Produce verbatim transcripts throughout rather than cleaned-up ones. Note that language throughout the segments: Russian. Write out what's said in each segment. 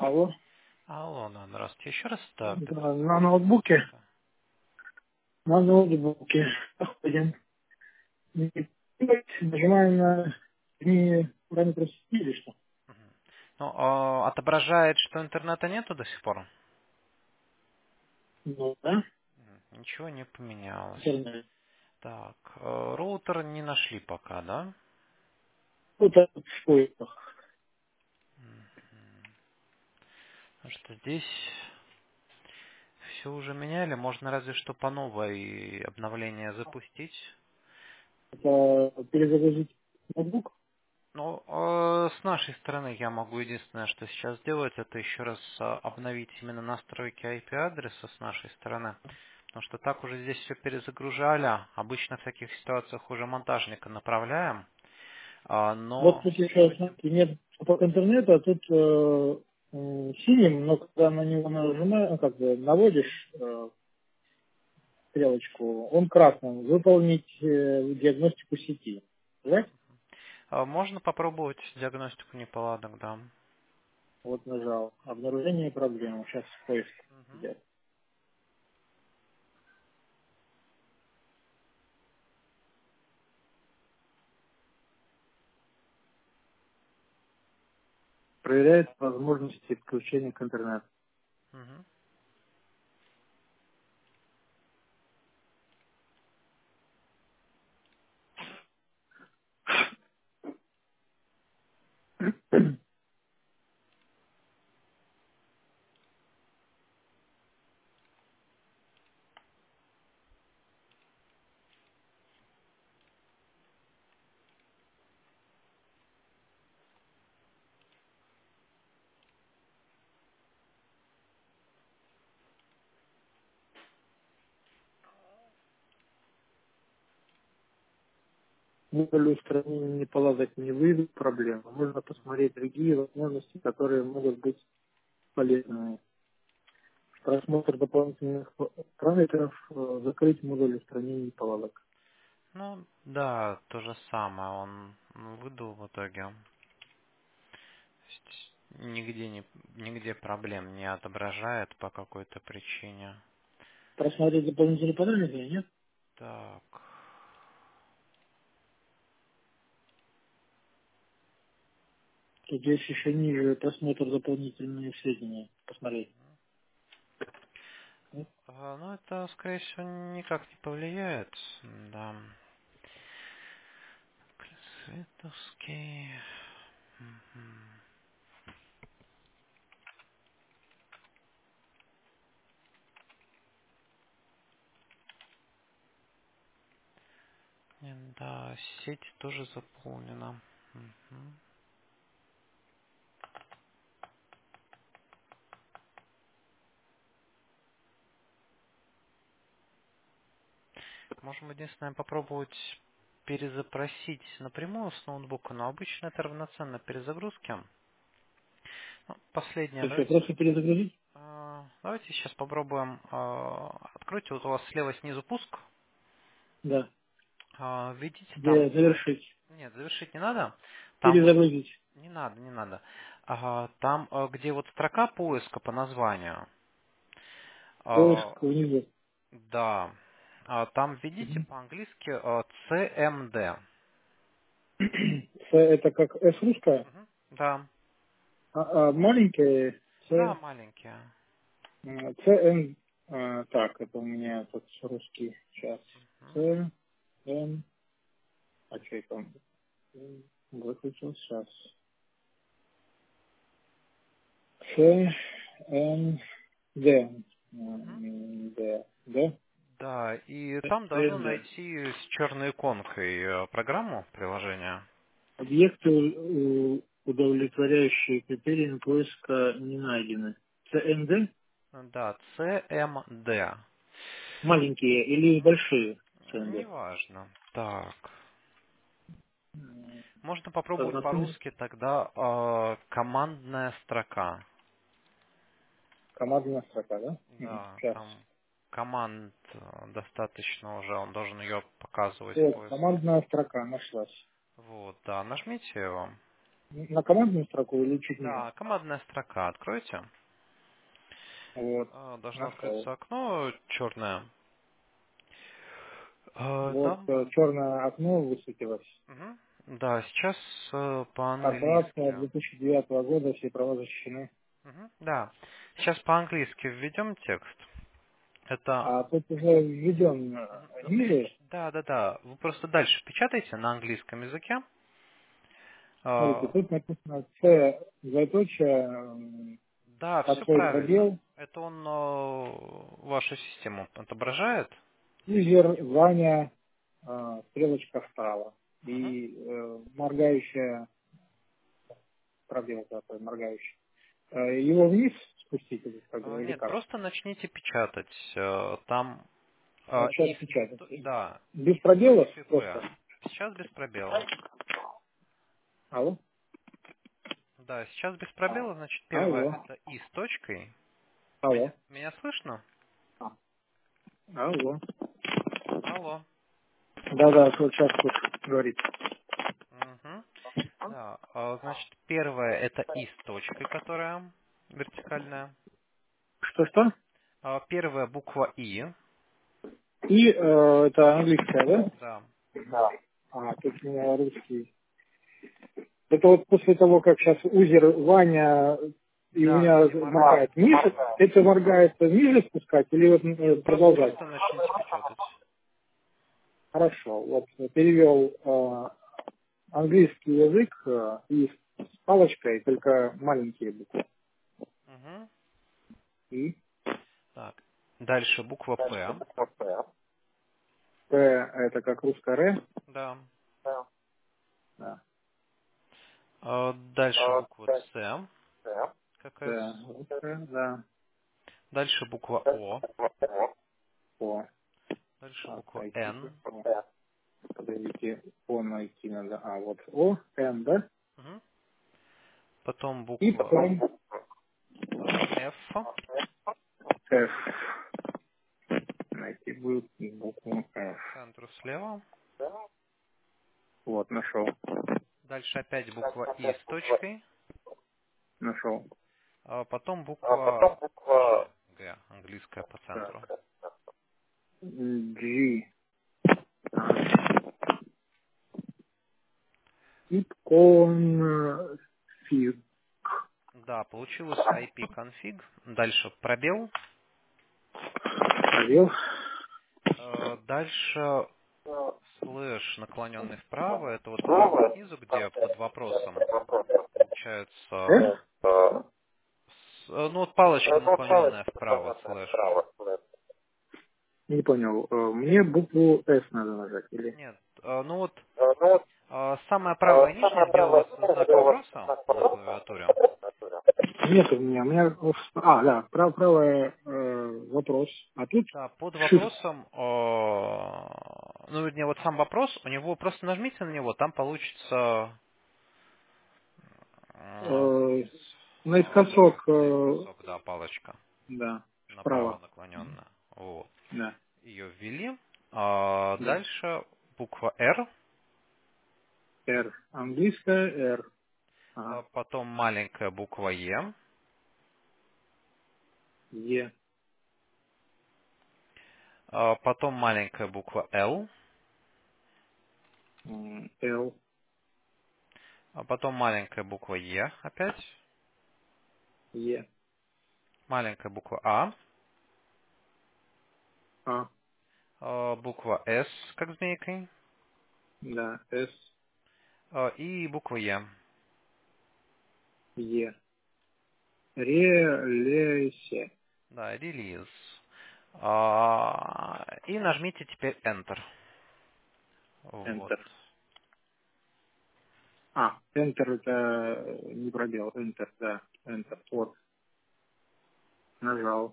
Алло. Алло, да, здравствуйте. Еще раз это Да, на ноутбуке, пятьсот. на ноутбуке заходим. И нажимаем на не параметры сети или что? Мгм. Ну, а, отображает, что интернета нету до сих пор? Ну, да, Мгм. Ничего не поменялось. интернет. Так, э, роутер не нашли пока, да? Вот это в поисках. Мгм. Потому что здесь все уже меняли, можно разве что по новой обновление запустить. Это перезагрузить ноутбук. Ну, э, с нашей стороны я могу единственное, что сейчас сделать, это еще раз э, обновить именно настройки ай пи-адреса с нашей стороны. Потому что так уже здесь все перезагружали. Обычно в таких ситуациях уже монтажника направляем. А, Вот но тут еще, сегодня... смотрите, нет по интернету, а тут э, м, синим, но когда на него нажимаешь, ну, как бы наводишь э, стрелочку, он красным. Выполнить э, диагностику сети. Да? а, можно попробовать диагностику неполадок, да. Вот нажал. Обнаружение проблемы. Сейчас поиск Мгм. идет. Проверяет возможности подключения к интернету. Мгм. Модуль устранения неполадок не выявит проблем. Можно посмотреть другие возможности, которые могут быть полезными. Просмотр дополнительных параметров, э, закрыть модуль устранения неполадок. Ну, да, то же самое он выдал в итоге. То есть нигде, не, нигде проблем не отображает по какой-то причине. Просмотреть дополнительные параметры, нет? Так. Тут здесь еще ниже просмотр дополнительные сведения. Посмотреть. Нет? А, ну, это, скорее всего, никак не повлияет. Да. Световский. Мгм. Не, да, сеть тоже заполнена. Мгм. Можем единственное попробовать перезапросить напрямую с ноутбука, но обычно это равноценно перезагрузке. Ну, последнее, То есть давайте, просто перезагрузить? а, давайте сейчас попробуем. а, Откройте, вот у вас слева снизу пуск. Да. а, Введите там. Где завершить? Нет, завершить не надо. Там будет. Перезагрузить. Не надо, не надо. Ага, там, а, где вот строка поиска по названию. а, Поиск внизу. Да. А, Там введите Мгм. по-английски а, си эм ди. С это как С русская, Мгм. Да. а, а маленькая Да, С, маленькие. м, С Н, а, так, это у меня тут русский, сейчас, Мгм. С, Н, а что это он? М, выключил, сейчас. С, Н, Д, Мгм. М, Д, Д, Да, и С, там должно Н, Д. найти с черной иконкой э, программу, приложение. Объекты, у- у- удовлетворяющие критерии поиска не найдены. С, Н, Д, Да, си эм ди. маленькие или большие С, Н, Д? Неважно. Так. М, Можно попробовать Ознакомить. по-русски тогда э, командная строка. Командная строка, да? Да, Сейчас. там команд э, достаточно уже, он должен ее показывать в Вот, поиске. командная строка нашлась. Вот, да, нажмите его. На командную строку или чуть ниже? Да, командная строка. Откройте. Вот. А, Должно Нашел. открыться окно черное. А, Вот Там. э, черное окно высветилось. Мгм. Да, сейчас э, Корпорация по-английски. две тысячи девятого года, все права защищены. Мгм. Да. Сейчас по-английски введем текст. Это. А тут уже введен Мгм. э, ниже. Да, да, да. Вы просто дальше печатайте на английском языке. Смотрите, А, тут написано С, двоеточие, м, Да, все косой правильно. пробел, Это он э, вашу систему отображает. тизер, Ваня, э, стрелочка вправо. Мгм. И э, моргающая, пробел такой, моргающий. Э, его вниз спустить или, как, Э, или Нет, как? просто начните печатать. Э, Там э, Начать и, печатать. да, Без и пробелов точка просто. П. Сейчас без пробела. Алло? Да, сейчас без пробела, значит, первое Алло? это И с точкой. Алло? Меня, меня слышно? Алло? Алло. Да-да, вот сейчас говорит. Мгм. Да, а, значит, первое это И с точкой, которая вертикальная. Что-что? А, Первая буква И. И э, это английская, да? Да. Да. А, тут у меня русский. Это вот после того, как сейчас узер Ваня и у Да, меня где моргает моргает ниже, буква. это моргает ниже спускать или вот э, Нет, просто, продолжать? просто начните печатать. Хорошо. Вот перевел э, английский язык э, и с палочкой, только маленькие буквы. Мгм. И Так. Дальше буква П. П это как русская Р. Да. Да. А, Дальше буква С, как С. Т русская, да. Дальше буква О. О. Дальше Так, буква найти. Н. О. Подождите, О найти надо. А, вот О, Н, да? Мгм. Потом И буква потом F. F. Найти будет букву F. К центру слева. Вот, нашел. Дальше опять буква И с точкой. Нашел. А потом буква G. Г. Английская по центру. Так. G. Икон фиг. Да, получилось I P config. Дальше пробел. Провел. Э, Дальше слэш наклоненный вправо. Это вот справа снизу, где под вопросом получается. F? с- э, Ну вот палочка наклоненная вправо, слэш. Не понял. Э, Мне букву S надо нажать, или? Нет, э, ну вот э, самая правая нижняя, где у вас знак вопроса на клавиатуре. Нет у меня. У меня... А, да, прав, правая э, вопрос. А тут Да, под shift. вопросом, э, ну вернее вот сам вопрос, у него просто нажмите на него, там получится э, Э, вниз, э, наискосок, э, наискосок, да, палочка да, направо справа. наклоненная. Вот. Да. Ее ввели. А Да. дальше буква R, R. Английская R. а Ага. потом маленькая буква E, Е. а потом маленькая буква L, М, Л. а потом маленькая буква E опять, Е. маленькая буква А, А. а, буква S, как змейкой, Да. С. а, и буква E. Е. Ре. Ле. Се. Да, релиз. А, И нажмите теперь Enter. Вот. Enter. А. Enter это не пробел. Enter, да. Enter. Вот. Нажал.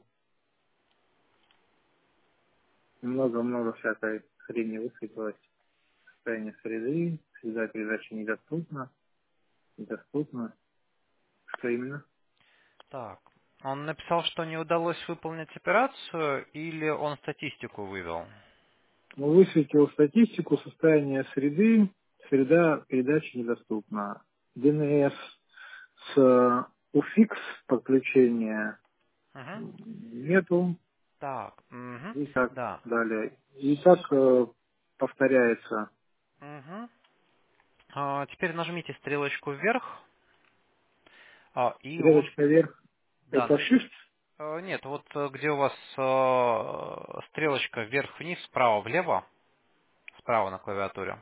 Много-много всякой хрени высветилось. Состояние среды. Среда передачи недоступна. Недоступна. Что именно? Так. Он написал, что не удалось выполнить операцию, или он статистику вывел? Ну, высветил статистику состояния среды. Среда передачи недоступна. ди эн эс с уфикс подключения Мгм. нету. Так, мгм, И так да. далее. И так э, повторяется. Мгм. А, теперь нажмите стрелочку вверх, а, и он, Стрелочка вверх. да, Это наж- shift. э, нет, вот э, где у вас э, стрелочка вверх-вниз, справа-влево, справа на клавиатуре.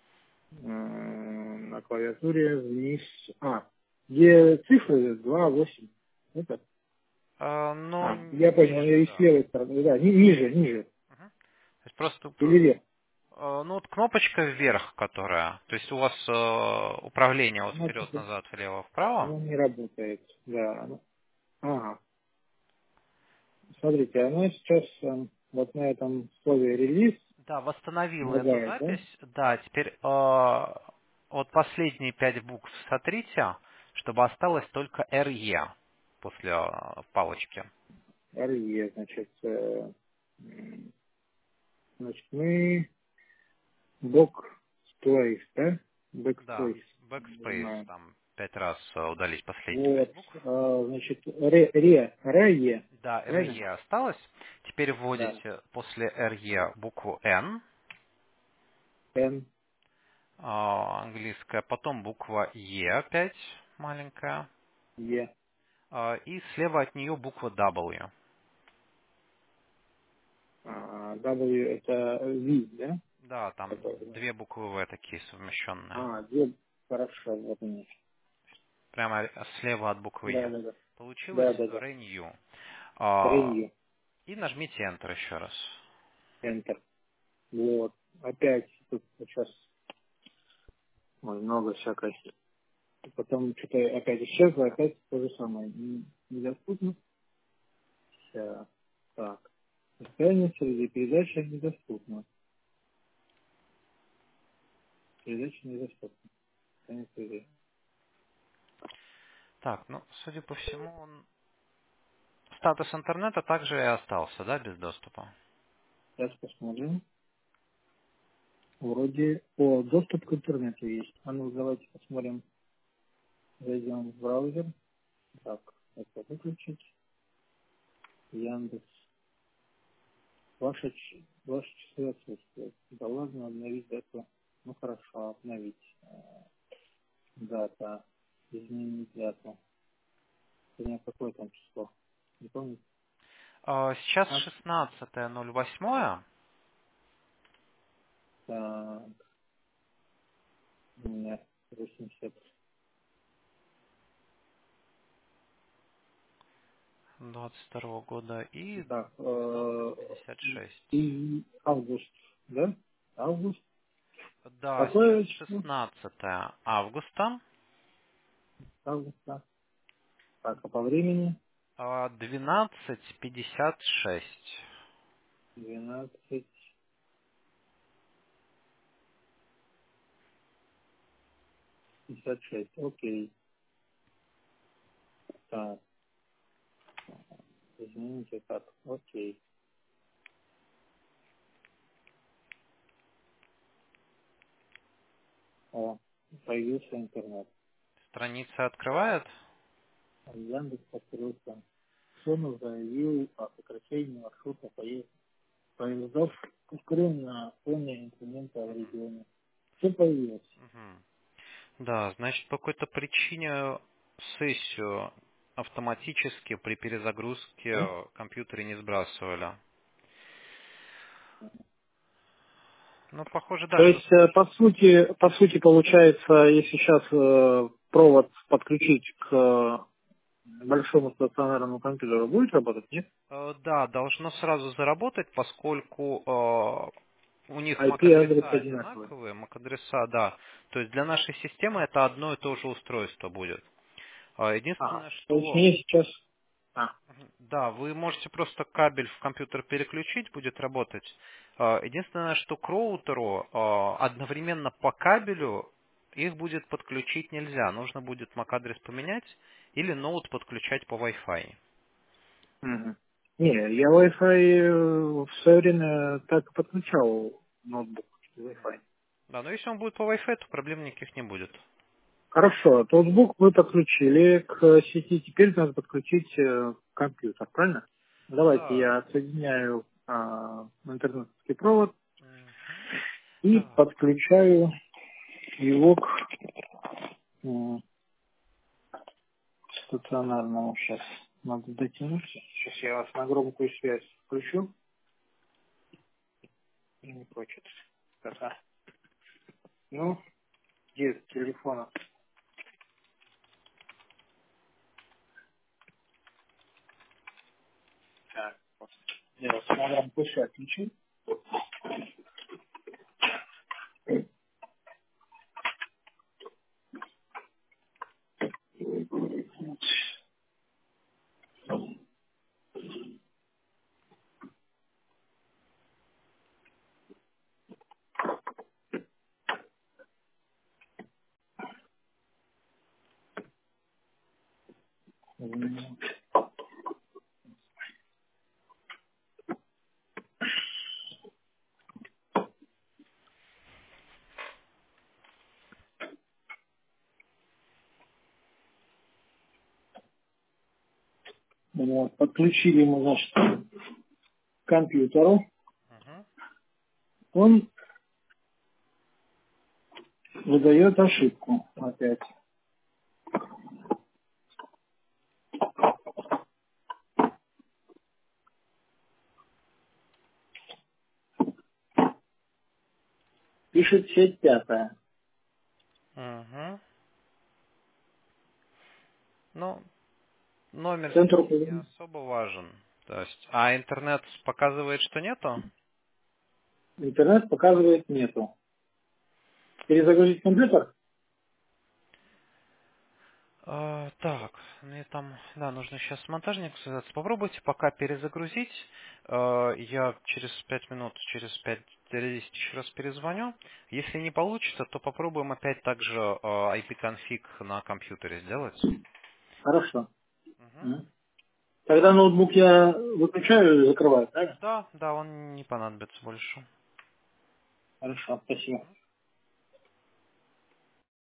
М, На клавиатуре вниз. А, где цифры два, восемь. Это? Э, но А, я понял, ниже, я и с да. левой стороны. Да, ни- ниже, ниже. Мгм. То есть просто, Или вверх. э, ну вот кнопочка вверх, которая, то есть у вас э, управление вот Она, что-то- вперед-назад, влево-вправо. она не работает. Да. она- Ага. Смотрите, она сейчас э, вот на этом слове релиз Да, восстановила эту лагает, да? запись. Да, теперь э, вот последние пять букв сотрите, чтобы осталось только эр е после э, палочки. эр и, значит, э, м, значит, мы Backspace, да? Да, Backspace. backspace, Нажимаем. там пять раз э, удалить последние пять Вот, букв. а, значит, ре, ре, ре, Да, правильно? эр е осталось. Теперь Да. вводите после эр е букву N, Н, э, английская, потом буква E опять маленькая, Е. э, и слева от нее буква W. А, W это V, да? Да, там Который, да. две буквы В такие совмещенные. А, две, хорошо, вот они. Прямо слева от буквы Да, Е. да, да. Получилось Да, да, да. Renew. А, Renew, и нажмите Enter еще раз. Enter. Вот. Опять тут сейчас ой, много всякой. Потом что-то опять исчезло, опять то же самое. Н- Недоступно. Ща. Так. Состояние среди передачи недоступно. Передача недоступна. Состояние среди. Так, ну, судя по всему, он... Статус интернета также и остался, да, без доступа? Сейчас посмотрим. Вроде о, доступ к интернету есть. А ну давайте посмотрим. Зайдем в браузер. Так, это выключить. Яндекс. Ваши, ч- ваши часы отсутствуют. Да ладно, обновить дату. Ну хорошо, обновить. Э, Дата. Изменить дату. Сегодня какое там число? Не помню. А, сейчас А, шестнадцатое ноль восьмое. так, у меня восемьдесят. двадцать второго года и Так, двенадцать э, пятьдесят шесть. и август, да? Август. Да, сейчас Какое число? шестнадцатое августа, Августа. Так, а по времени? а, двенадцать пятьдесят шесть. Двенадцать пятьдесят шесть. Окей. Так, извините, так, окей. О, появился интернет. Страница открывает? Яндекс открылся. Сонов заявил о сокращении маршрута поезд- поездов ускорен на фоне инцидента в регионе. Все появилось. Мгм. Да, значит, по какой-то причине сессию автоматически при Да? перезагрузке компьютеры не сбрасывали. Ну, похоже, да, То что... есть, э, по сути, по сути, получается, если сейчас э, провод подключить к э, большому стационарному компьютеру, будет работать, нет? э, Да, должно сразу заработать, поскольку э, у них ай пи-адрес MAC-адреса одинаковый. одинаковые, MAC-адреса, да. То есть для нашей системы это одно и то же устройство будет. А, А, Единственное, то есть что мне сейчас... А, Мгм. Да, вы можете просто кабель в компьютер переключить, будет работать. А, Единственное, что к роутеру а, одновременно по кабелю их будет подключить нельзя. Нужно будет MAC-адрес поменять или ноут подключать по Wi-Fi. мгм. Не, я Wi-Fi э, в свое время так и подключал ноутбук через Wi-Fi. Да, но если он будет по Wi-Fi, то проблем никаких не будет. Хорошо, ноутбук мы подключили к сети, теперь надо подключить э, компьютер, правильно? Давайте Да. я отсоединяю а, интернетский провод Мгм. и Так. подключаю его к м, стационарному. Сейчас надо дотянуться. Сейчас я вас на громкую связь включу. И не хочет. Ага. Ну, где телефона? Так, вот. Я вас на громкую связь включу. М, вот. Подключили мы, значит, к компьютеру. Мгм. Он выдает ошибку опять. Пишет сеть пятая. Мгм. Ну, номер Центр сети не управления. особо важен. То есть, а интернет показывает, что нету? Интернет показывает нету. Перезагрузить компьютер? А, так, мне там, да, нужно сейчас с монтажником связаться. Попробуйте пока перезагрузить. А, я через пять минут, через пять-десять еще раз перезвоню. Если не получится, то попробуем опять также а, ай пи-конфиг на компьютере сделать. Хорошо. Мгм. М. Тогда ноутбук я выключаю и закрываю, правильно? Да, да, он не понадобится больше. Хорошо, спасибо.